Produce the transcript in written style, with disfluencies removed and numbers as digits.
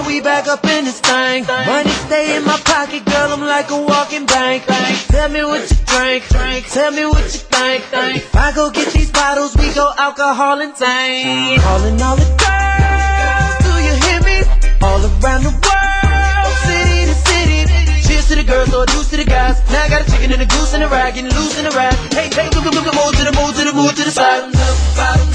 we back up in this thing. Money stay in my pocket, girl, I'm like a walking bank. Tell me what you drink, tell me what you think. If I go get these bottles, we go alcohol and tank. Calling all the girls, do you hear me? All around the world, city to city. Cheers to the girls, or deuce to the guys. Now I got a chicken and a goose and a rag, getting loose in the rag. Hey, hey, move to the move to the move to the side.